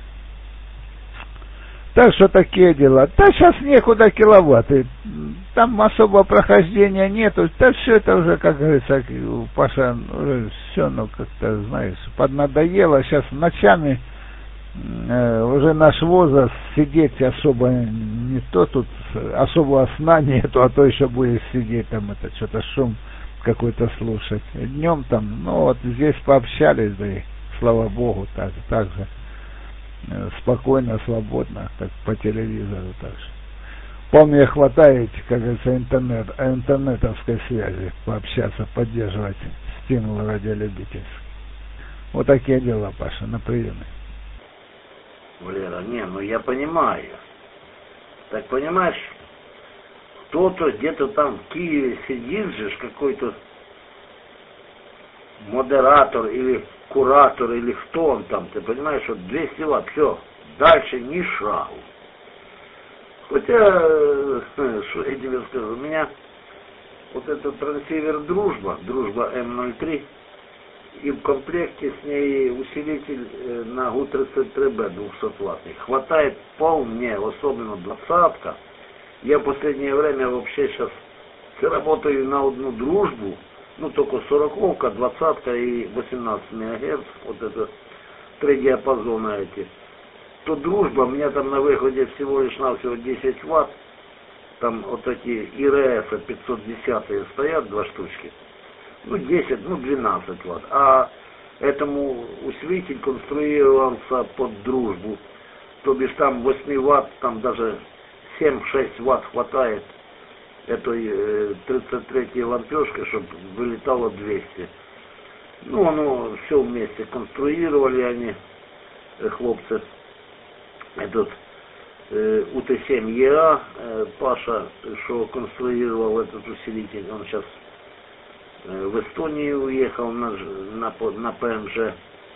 Так что такие дела. Да сейчас некуда киловатты. Там особого прохождения нету. Да все это уже, как говорится, Паша, уже все, ну, как-то, знаешь, поднадоело. Сейчас ночами э, уже наш возраст, сидеть особо не то, тут особого сна нету, а то еще будешь сидеть, там, это, что-то шум какой-то слушать. Днем там, ну, вот здесь пообщались, да и, слава богу, так, так же. Спокойно, свободно, так по телевизору так же. Вполне хватает, как говорится, интернет, интернетовской связи, пообщаться, поддерживать стимул радиолюбительский. Вот такие дела, Паша, на приеме. Валера, не, ну я понимаю. Так понимаешь, кто-то где-то там в Киеве сидит же, какой-то модератор или куратор, или кто он там, ты понимаешь, вот двести ватт, все, дальше ни шагу. Хотя, что я тебе скажу, у меня вот этот трансивер «Дружба», «Дружба эм ноль три», и в комплекте с ней усилитель на гу тридцать три бэ двухсотваттный. Хватает вполне, особенно двадцатка. Я в последнее время вообще сейчас работаю на одну «Дружбу», ну, только сороковка, двадцатка и восемнадцать мегагерц, вот это три диапазона эти. То «Дружба», у меня там на выходе всего лишь навсего десять ватт, там вот эти и эр эф пятьсот десять стоят, два штучки, ну, десять, ну, двенадцать ватт, а этому усилитель конструировался под «Дружбу», то бишь там восемь ватт, там даже семь-шесть ватт хватает этой э, тридцать третьей лампешкой, чтобы вылетало двести. Ну, оно все вместе конструировали они, э, хлопцы. Этот э, у тэ семь е а, э, Паша, что конструировал этот усилитель, он сейчас э, в Эстонию уехал на, на, на пэ эм жэ.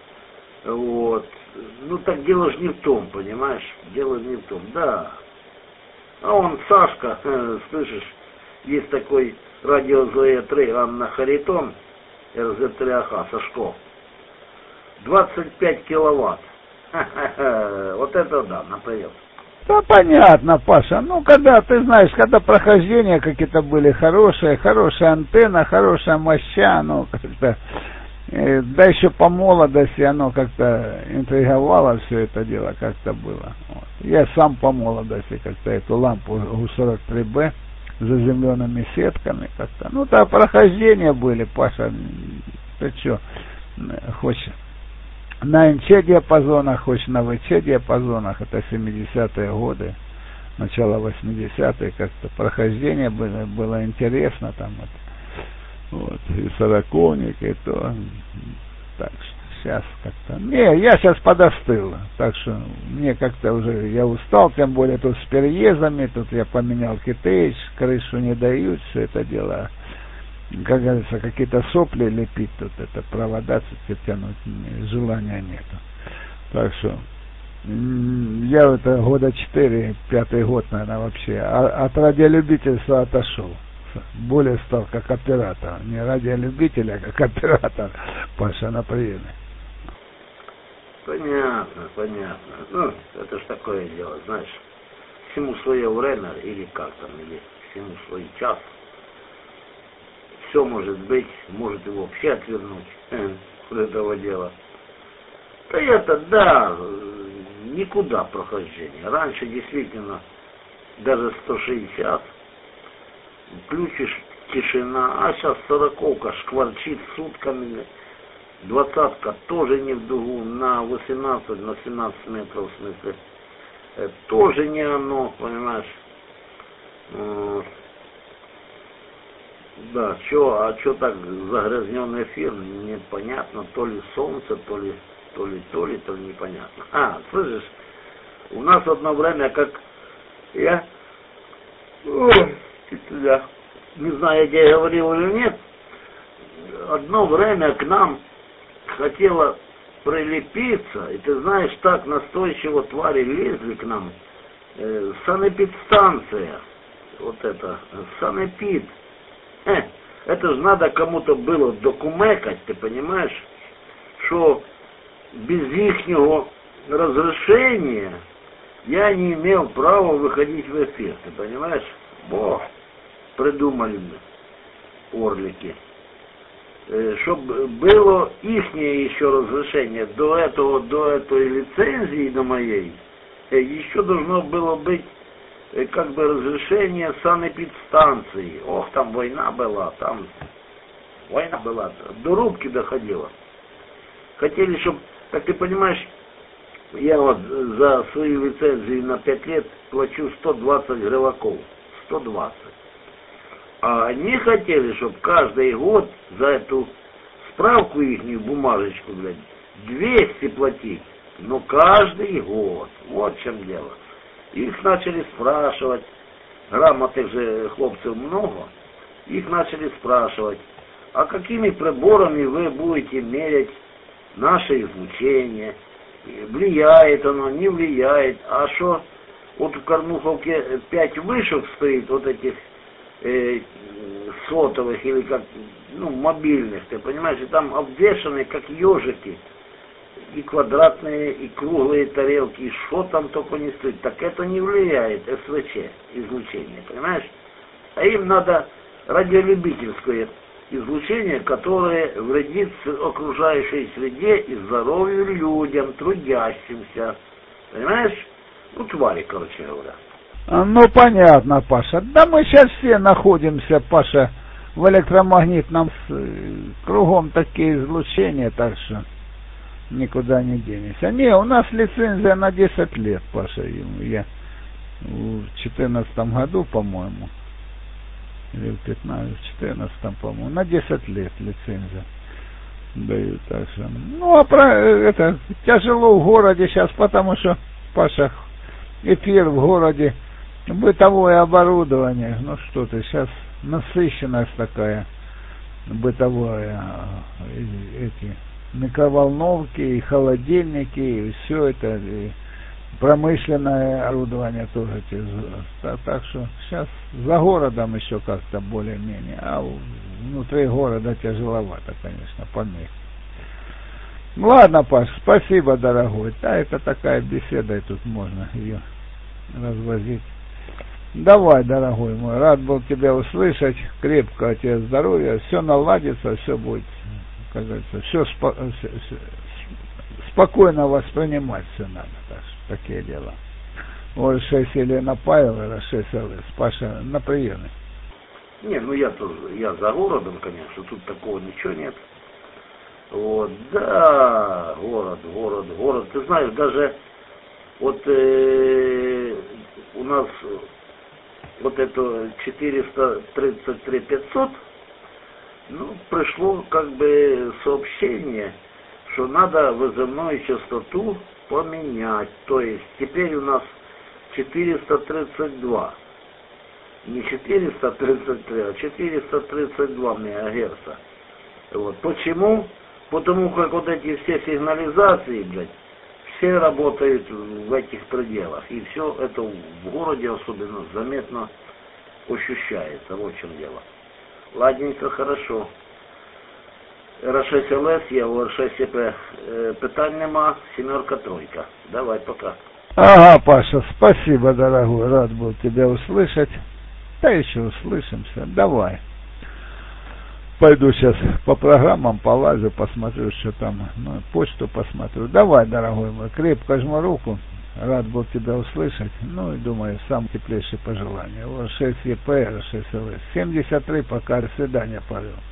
Вот. Ну, так дело же не в том, понимаешь? Дело не в том, да. А он, Сашка, э, слышишь, есть такой радио зэ три Анна Харитон, эр зэ три а ха, Сашко. двадцать пять киловатт. Ха-ха-ха. Вот это да, например. Да понятно, Паша. Ну, когда, ты знаешь, когда прохождения какие-то были хорошие, хорошая антенна, хорошая моща, ну, как-то, э, да еще по молодости оно как-то интриговало все это дело, как-то было. Вот. Я сам по молодости как-то эту лампу гу сорок три бэ заземленными сетками как-то. Ну, да, прохождения были, Паша, ты что, хочешь на эн че диапазонах, хочешь на вэ че диапазонах, это семидесятые годы, начало восьмидесятых, как-то прохождение было, было интересно там, вот, вот и сороковник, и то, так что сейчас как-то, не, я сейчас подостыл, так что мне как-то уже, я устал, тем более тут с переездами, тут я поменял китеч, крышу не дают, все это дело, как говорится, какие-то сопли лепить тут, это провода тянуть, желания нету. Так что я это года четыре, пятый год, наверное, вообще от радиолюбительства отошел. Более стал как оператор, не радиолюбитель, а как оператор, Паша, на приеме. Понятно, понятно. Ну, это ж такое дело, знаешь. всему свое время, или как там, или всему свой час. Все может быть, может и вообще отвернуть от этого дела. Да это, да, никуда прохождение. Раньше действительно даже сто шестьдесят, включишь, тишина, а сейчас сороковка шкварчит сутками, двадцатка тоже не в дугу, на восемнадцать, на семнадцать метров в смысле, это тоже не оно, понимаешь. Да, чё, а чё так загрязненный эфир, непонятно, то ли солнце, то ли, то ли, то ли, то ли непонятно. А, слышишь, у нас одно время, как я, ой, я не знаю, где я говорил или нет, одно время к нам хотела прилепиться, и ты знаешь, так настойчиво твари лезли к нам, э, санэпидстанция, вот это, санэпид. Э, это же надо кому-то было докумекать, ты понимаешь, что без ихнего разрешения я не имел права выходить в эфир, ты понимаешь? Бог, придумали мы, орлики. Э, чтобы было ихнее еще разрешение до этого, до этой лицензии, до моей, э, еще должно было быть как бы разрешение санэпидстанции. Ох, там война была, там война была, до рубки доходила. Хотели, чтобы, как ты понимаешь, я вот за свою лицензию на пять лет плачу сто двадцать гриваков, сто двадцать. А они хотели, чтобы каждый год за эту справку ихнюю бумажечку, блядь, двести платить, но каждый год. Вот в чем дело. Их начали спрашивать, грамотных же хлопцев много, их начали спрашивать, а какими приборами вы будете мерять наше излучение, влияет оно, не влияет, а что, вот в Корнуховке пять вышек стоит, вот этих э, сотовых или как, ну, мобильных, ты понимаешь, и там обвешаны как ежики, и квадратные, и круглые тарелки, и что там только не стоит. Так это не влияет, СВЧ, излучение, понимаешь? А им надо радиолюбительское излучение, которое вредит окружающей среде и здоровью людям, трудящимся. Понимаешь? Ну, твари, короче говоря. Ну, понятно, Паша. Да мы сейчас все находимся, Паша, в электромагнитном, кругом такие излучения, так что никуда не денешься. Не, у нас лицензия на десять лет, Паша. Я в четырнадцатом году, по-моему, или в пятнадцатом, в четырнадцатом, по-моему, на десять лет лицензия дают. Так что, ну, а про это тяжело в городе сейчас, потому что, Паша, эфир в городе, бытовое оборудование, ну что ты, сейчас насыщенность такая бытовая, эти микроволновки, и холодильники, и все это, и промышленное оборудование тоже. Так, так что сейчас за городом еще как-то более-менее, а внутри города тяжеловато, конечно, помехи. Ладно, Паш, спасибо, дорогой. Да, это такая беседа, и тут можно ее развозить. Давай, дорогой мой, рад был тебя услышать, крепкого тебе здоровья, все наладится, все будет, как говорится, все спо- спокойно воспринимать все надо, так что такие дела. Вот шесть Елена Павловна, шесть ЛС, Паша на приеме. Не, ну я тоже, я за городом, конечно, тут такого ничего нет. Вот, да, город, город, город. Ты знаешь, даже вот э, у нас вот это четыреста тридцать три пятьсот, ну, пришло как бы сообщение, что надо вызывную частоту поменять. То есть теперь у нас четыреста тридцать два. Не четыреста тридцать три, а четыреста тридцать два мегагерца. Вот. Почему? Потому как вот эти все сигнализации, блядь, все работают в этих пределах. И все это в городе особенно заметно ощущается. Вот в чем дело. Ладненько, хорошо. эр шесть ел ес, я у эр шесть еп. Питань нема, семерка, тройка. Давай, пока. Ага, Паша, спасибо, дорогой, рад был тебя услышать. Да еще услышимся, давай. Пойду сейчас по программам полазю, посмотрю, что там, ну, почту посмотрю. Давай, дорогой мой, крепко жму руку, рад был тебя услышать. Ну и думаю, сам теплейшие пожелания. Вот шесть Е П Р, шесть Л С, семьдесят три, пока, до свидания, Павел.